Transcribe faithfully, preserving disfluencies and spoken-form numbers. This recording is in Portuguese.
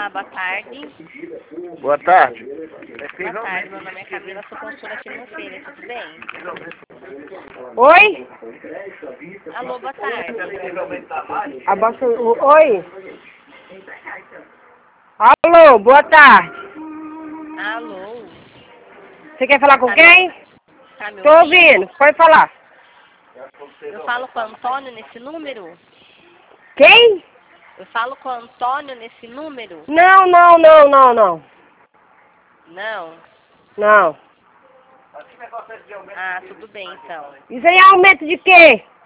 Olá, boa tarde. Boa tarde. Boa tarde, meu nome é Camila, sou consultora financeira, tudo bem? Oi? Alô, boa tarde. Abaixa o... Oi? Alô, boa tarde. Alô, Você quer falar com Tá quem? tá me Tô ouvindo? ouvindo, pode falar. Eu falo com o Antônio nesse número? Quem? Eu falo com o Antônio nesse número? Não, não, não, não, não. Não? Não. Ah, tudo bem então. Isso aí é aumento de quê?